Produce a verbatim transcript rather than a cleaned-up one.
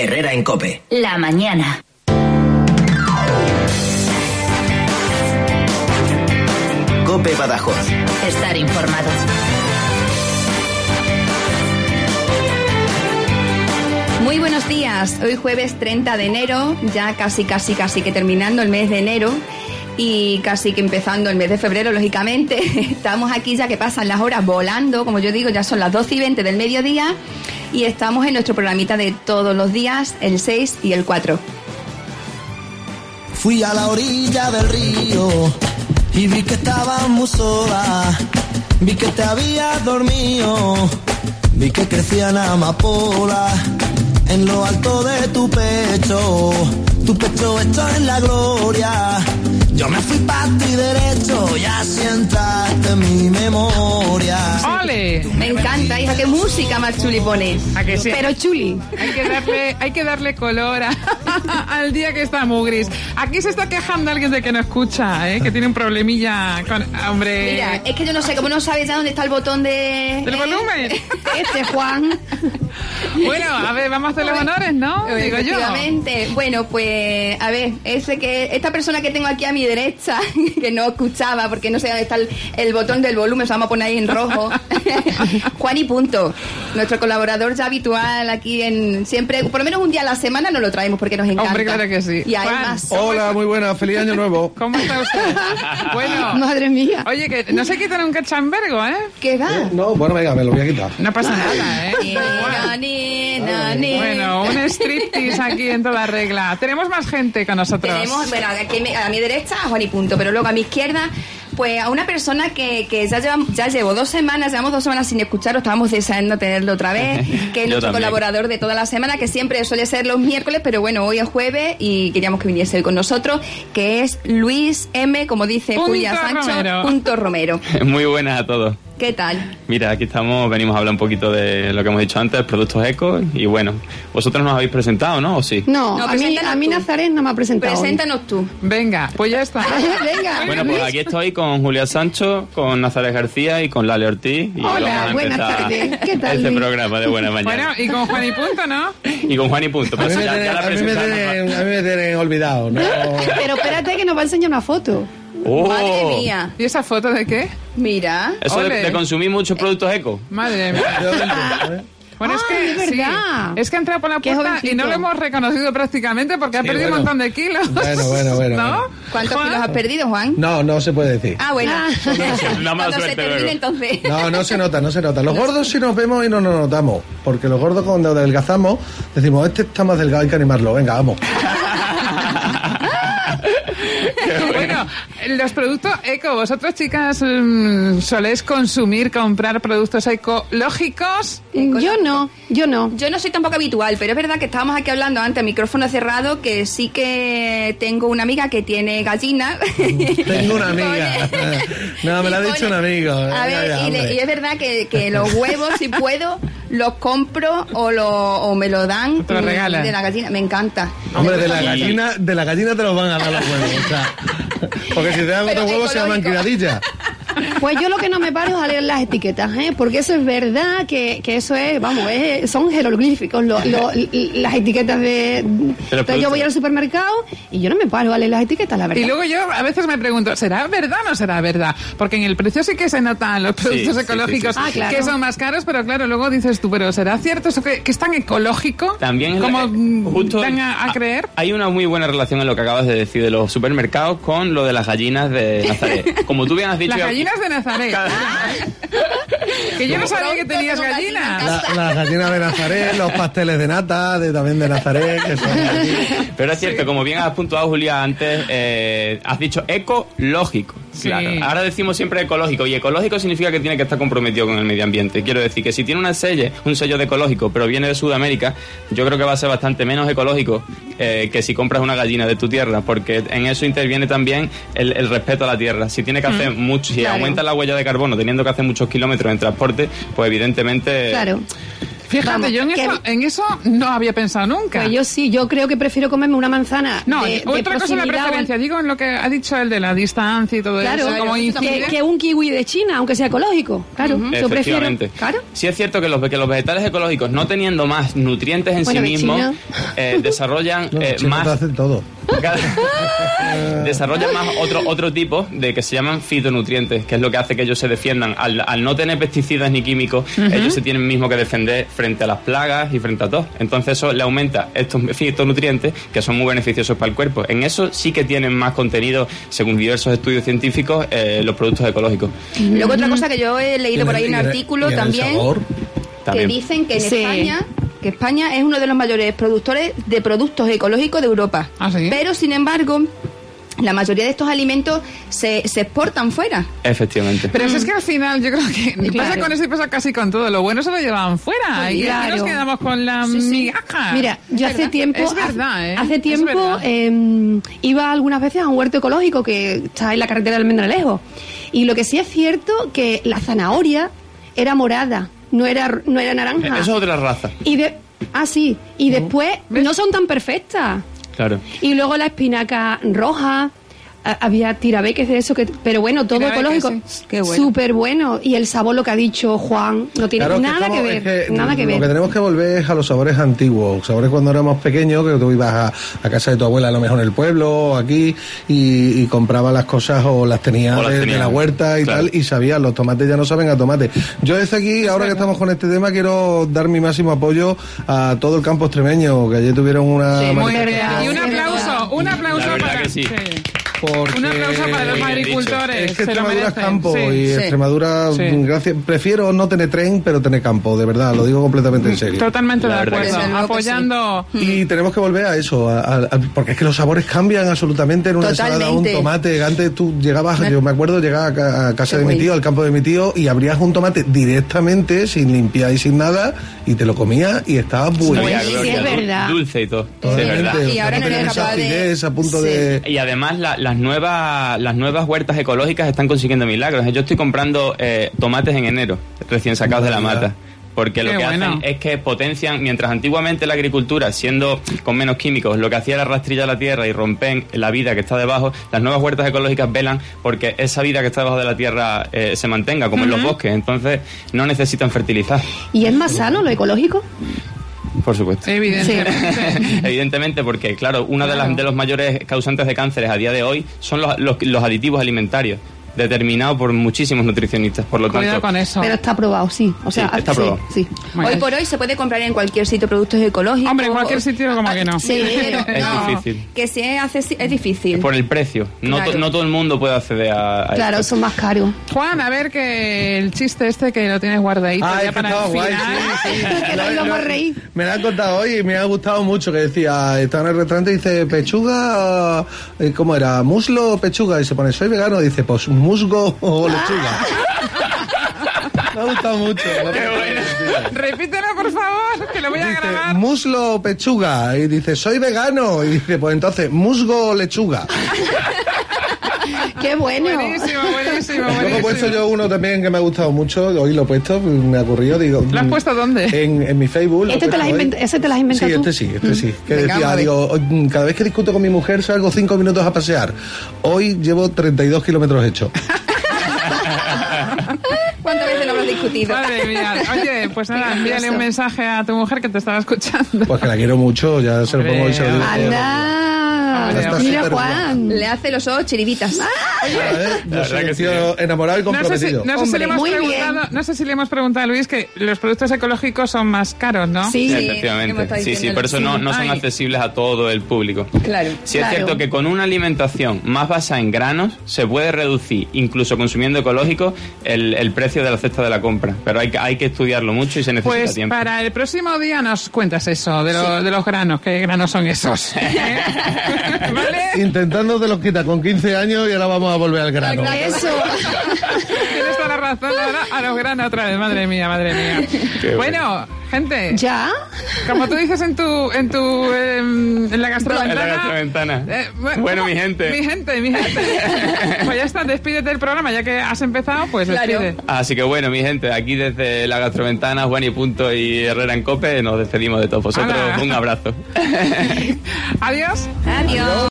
Herrera en COPE. La mañana. COPE Badajoz. Estar informado. Muy buenos días. Hoy jueves treinta de enero, ya casi, casi, casi que terminando el mes de enero y casi que empezando el mes de febrero, lógicamente. Estamos aquí ya que pasan las horas volando, como yo digo, ya son las doce y veinte del mediodía y estamos en nuestro programita de todos los días, el seis y el cuatro. Fui a la orilla del río y vi que estabas muy sola, vi que te habías dormido, vi que crecían amapolas en lo alto de tu pecho, tu pecho hecho en la gloria. Yo me fui pa' ti derecho y así entraste en mi memoria. ¡Ole! Me encanta, hija, qué música más chuli pones. ¿A que sí? Pero chuli. Hay que darle, hay que darle color a, al día que está muy gris. Aquí se está quejando alguien de que no escucha, ¿eh? Que tiene un problemilla con... Hombre... Mira, es que yo no sé, cómo no sabes ya dónde está el botón de... ¿Del volumen? Este, Juan. Bueno, a ver, vamos a hacer los honores, ¿no? Digo yo. Efectivamente. Bueno, pues, a ver, ese que esta persona que tengo aquí a mi derecha, que no escuchaba porque no sé dónde está el, el botón del volumen, se vamos a poner ahí en rojo. Juan y punto, nuestro colaborador ya habitual aquí en siempre, por lo menos un día a la semana nos lo traemos porque nos encanta. Hombre, claro que sí. Y Juan, además... Hola, muy buena, feliz año nuevo. ¿Cómo está usted? Bueno, madre mía. Oye, que no se quitan un cachambergo, ¿eh? ¿Qué va? Eh, no, bueno, venga, me lo voy a quitar. No pasa nada, ¿eh? Nina, nina, nina. Bueno, un striptease aquí en toda regla. Tenemos más gente con nosotros. Tenemos, bueno, aquí a mi derecha a Juan y punto, pero luego a mi izquierda, pues a una persona que, que ya, lleva, ya llevo dos semanas, llevamos dos semanas sin escucharlo, estábamos deseando tenerlo otra vez, que es nuestro colaborador de toda la semana, que siempre suele ser los miércoles, pero bueno, hoy es jueves y queríamos que viniese hoy con nosotros, que es Luis M, como dice Punto Julia Sancho, Romero. punto Romero. Muy buenas a todos. ¿Qué tal? Mira, aquí estamos, venimos a hablar un poquito de lo que hemos dicho antes, productos eco, y bueno, vosotros nos habéis presentado, ¿no? ¿O sí? No, No, a mí, a mí Nazaret no me ha presentado. Preséntanos tú. Venga, pues ya está. Venga. Bueno, pues aquí estoy con Julia Sancho, con Nazaret García y con Lale Ortiz. Y Hola, vamos a buenas empezar tardes. ¿Qué tal, este Luis? programa de buena Bueno, mañana. y con Juan y punto, ¿no? Y con Juan y punto. A Pero mí, eso me ya, tienen, ya la a, mí me presentamos. tienen, a mí me tienen olvidado, ¿no? Pero espérate que nos va a enseñar una foto. ¡Oh! Madre mía. ¿Y esa foto de qué? Mira. Eso de, Ole. de consumir muchos productos eco. Madre mía. Yo lo entiendo, ¿eh? Bueno, es Ay, que es verdad. sí, es que ha entrado por la Qué puerta y jovencito. no lo hemos reconocido prácticamente porque ha Sí, perdido bueno. un montón de kilos. Bueno, bueno, bueno, ¿No? bueno. ¿Cuántos Juan? kilos has perdido, Juan? No, no se puede decir. Ah, bueno. Una mala Cuando se suerte termine, luego. entonces. No, no se nota, no se nota. Los gordos sí nos vemos y no nos notamos. Porque los gordos cuando adelgazamos decimos, este está más delgado, hay que animarlo. Venga, vamos. Bueno, los productos eco, vosotros chicas mm, soléis consumir, comprar productos ecológicos. Yo no, yo no. Yo no soy tampoco habitual, pero es verdad que estábamos aquí hablando antes, a micrófono cerrado, que sí que tengo una amiga que tiene gallinas. Tengo una amiga. No, me lo ha Y dicho pone- un amigo. A Venga, ver, ya, y, le- hombre. y es verdad que, que los huevos, si puedo, los compro o, lo, o me lo dan Te lo mm, regalan. de la gallina. Me encanta. Hombre, de la Y- gallina, de la gallina te los van a dar los huevos. O sea, porque si te dan Pero otros huevos se llaman ecológico. criadillas. Pues yo lo que no me paro es a leer las etiquetas, ¿eh? Porque eso es verdad que, que eso es, vamos, es, son jeroglíficos lo- lo- las etiquetas de... Entonces yo productos. voy al supermercado y yo no me paro a leer las etiquetas, la verdad. Y luego yo a veces me pregunto, ¿será verdad o no será verdad? Porque en el precio sí que se notan los productos sí, sí, ecológicos sí, sí. Ah, claro. que son más caros, pero claro, luego dices tú, ¿pero será cierto eso que, que es tan ecológico También es como la- mm, justo dan a, a a- creer? Hay una muy buena relación en lo que acabas de decir de los supermercados con lo de las gallinas de Nazaret. Como tú bien has dicho... Las gallinas de Nazaret. Que yo no sabía que Pronto tenías tengo gallinas. gallinas. La, las gallinas de Nazaret, los pasteles de nata, de, también de Nazaret, que son aquí. Pero es cierto, como bien has puntuado, Julia, antes, eh, has dicho ecológico. Sí. Claro. Ahora decimos siempre ecológico, y ecológico significa que tiene que estar comprometido con el medio ambiente. Quiero decir que si tiene una selle, un sello de ecológico, pero viene de Sudamérica, yo creo que va a ser bastante menos ecológico eh, que si compras una gallina de tu tierra, porque en eso interviene también el, el respeto a la tierra. Si tiene que hacer mucho, si Claro. aumenta la huella de carbono teniendo que hacer muchos kilómetros en transporte, pues evidentemente... Claro. Fíjate, Vamos, yo en que- eso, en eso no había pensado nunca. Pues yo sí, yo creo que prefiero comerme una manzana No, de, de otra cosa es la proximidad o- preferencia. Digo en lo que ha dicho el de la distancia y todo Claro, eso. Como que, incide. que un kiwi de China, aunque sea ecológico. Claro, yo prefiero. Efectivamente. Claro. Sí es cierto que los, que los vegetales ecológicos, no teniendo más nutrientes en Bueno, sí de mismos, China. eh, desarrollan No, eh, China más... te hacen todo. desarrollan más otro otro tipo de que se llaman fitonutrientes, que es lo que hace que ellos se defiendan. Al, al no tener pesticidas ni químicos, ellos se tienen mismo que defender frente a las plagas y frente a todo. Entonces eso le aumenta estos fitonutrientes que son muy beneficiosos para el cuerpo. En eso sí que tienen más contenido, según diversos estudios científicos, eh, los productos ecológicos. Luego otra cosa que yo he leído por ahí un Y en el- artículo y en el también, sabor. que También. dicen que en Sí. España que España es uno de los mayores productores de productos ecológicos de Europa. ¿Ah, sí? Pero sin embargo, la mayoría de estos alimentos se, se exportan fuera. Efectivamente. Pero eso es que al final yo creo que pasa Claro. con eso y pasa casi con todo. Lo bueno se lo llevan fuera. Pues y aquí claro. nos quedamos con la Sí, sí. migaja. Mira, yo Es hace verdad. tiempo, Es verdad, ¿eh? hace Es tiempo verdad. eh, iba algunas veces a un huerto ecológico que está en la carretera del Almendralejo. Y lo que sí es cierto que la zanahoria era morada, no era no era naranja. Eso es otra raza. Y de ah sí, y después no son tan perfectas. Claro. Y luego la espinaca roja, a- había tirabeques de eso, que pero bueno, todo Tirabeques, ecológico. sí. Qué bueno. Súper bueno. Y el sabor, lo que ha dicho Juan, no tiene Claro, nada estamos- que ver. es que nada que lo ver. que tenemos que volver es a los sabores antiguos, sabores cuando éramos pequeños, que tú ibas a, a casa de tu abuela, a lo mejor en el pueblo o aquí, y, y comprabas las cosas o las tenías O las de, de tenías, la huerta y claro. tal, y sabías, los tomates ya no saben a tomate. Yo desde aquí, ahora que estamos con este tema, quiero dar mi máximo apoyo a todo el campo extremeño, que ayer tuvieron una... Sí, muy manifestación. bien. Y un Sí, aplauso, un aplauso La verdad para que sí. Porque Un aplauso para los Muy bien agricultores. es que se lo Extremadura es merecen. campo Sí. y Sí. Extremadura, Sí. mm, gracias, prefiero no tener tren, pero tener campo, de verdad, lo digo completamente en serio. Totalmente La de verdad que acuerdo. sí. Desde luego que Apoyando. Y tenemos que volver a eso, a- a- a- porque es que los sabores cambian absolutamente en una ensalada, un Totalmente. tomate. Antes tú llegabas, yo me acuerdo, llegaba a, ca- a casa Qué de mi bueno. tío, al campo de mi tío, y abrías un tomate directamente, sin limpiar y sin nada, y te lo comías y estaba bueno. Sabía, sí, Gloria, es dul- verdad. Dulce y todo. Totalmente, Sí, es verdad. o Y sea, ahora no no eres tenías esa capaz de- acidez a punto Sí. de... Y además la- las nuevas las nuevas huertas ecológicas están consiguiendo milagros. Yo estoy comprando eh, tomates en enero, recién sacados de la Maravilla. mata. Porque lo Qué que bueno. hacen es que potencian, mientras antiguamente la agricultura, siendo con menos químicos, lo que hacía era rastrillar la tierra y romper la vida que está debajo, las nuevas huertas ecológicas velan porque esa vida que está debajo de la tierra eh, se mantenga, como en los bosques. Entonces no necesitan fertilizar, ¿Y es más sano lo ecológico? por supuesto. Evidentemente. Evidentemente, porque claro, uno de, las, de los mayores causantes de cánceres a día de hoy son los, los, los aditivos alimentarios, determinados por muchísimos nutricionistas. Por lo Cuidado tanto, con eso. Pero está probado, sí. O sea, Sí, está sí, probado. sí. Muy Hoy bien. por hoy se puede comprar en cualquier sitio productos ecológicos. Hombre, en cualquier o- sitio como que no. Sí, pero Es no, difícil. que si es, accesi- es difícil. por el precio. No, Claro. to- no todo el mundo puede acceder a, a Claro, esto. son más caros. Juan, a ver que el chiste este que lo tienes guardadito Ah, ya es que para estaba el guay, final. sí, sí. Que no íbamos a reír. Me la han contado hoy y me ha gustado mucho, que decía, estaba en el restaurante y dice, pechuga, eh, ¿cómo era? ¿Muslo o pechuga? Y se pone, soy vegano, dice, pues musgo o lechuga. Me ha gustado mucho. me ha gustado mucho. Repítelo, por favor, que lo voy a Dice, grabar. muslo o pechuga. Y dice, soy vegano. Y dice, pues entonces, musgo o lechuga. Qué bueno. Buenísimo, buenísimo, Luego he puesto buenísimo. yo uno también que me ha gustado mucho, hoy lo he puesto, me ha ocurrido, digo... ¿Lo has mm, puesto dónde? En, en mi Facebook. lo he Este te puesto lo has hoy. inventa- ese te lo has inventado Sí, tú. este sí, este sí. Que Venga, decía, vamos a ver. digo, "Hoy, mm, cada vez que discuto con mi mujer salgo cinco minutos a pasear. Hoy llevo treinta y dos kilómetros hechos. ¿Cuántas veces lo habrás discutido? Madre mía. Oye, pues nada, envíale un mensaje a tu mujer que te estaba escuchando. Pues que la quiero mucho, ya se lo pongo y se lo digo. todo. Anda. Está Mira, súper Juan. Le hace los ojos chiribitas. ¿Eh? Yo La soy verdad un que sí. tío enamorado y No sé, si, comprometido. no, sé si Hombre, le hemos muy bien. preguntado, no sé si le hemos preguntado a Luis que los productos ecológicos son más caros, ¿no? Sí. Sí, hemos Efectivamente. estado Sí, sí, diciéndolo. por eso no, no son Ay. accesibles a todo el público. Claro. Sí es Claro. cierto que con una alimentación más basada en granos se puede reducir, incluso consumiendo ecológico, el, el precio de la cesta de la compra. Pero hay, que- hay que estudiarlo mucho y se necesita Pues tiempo. para el próximo día nos cuentas eso, de, lo- de los granos, qué granos son esos. ¿eh? ¿Vale? Intentando de los quita con quince años y ahora vamos a volver al grano. Eso. Tienes toda la razón, ahora a los granos otra vez, madre mía, madre mía. Qué Bueno, gente, ¿Ya? como tú dices en tu, en tu, em, en la En gastroventana. la gastroventana. eh, Bueno, mi gente. Mi gente, mi gente. Pues ya está. está, despídete del programa, ya que has empezado, pues Claro. despide. Así que bueno, mi gente, aquí desde la Gastroventana, Juan y Punto y Herrera en Cope, nos despedimos de todos vosotros. ¡Hala! Un abrazo. Adiós. Adiós.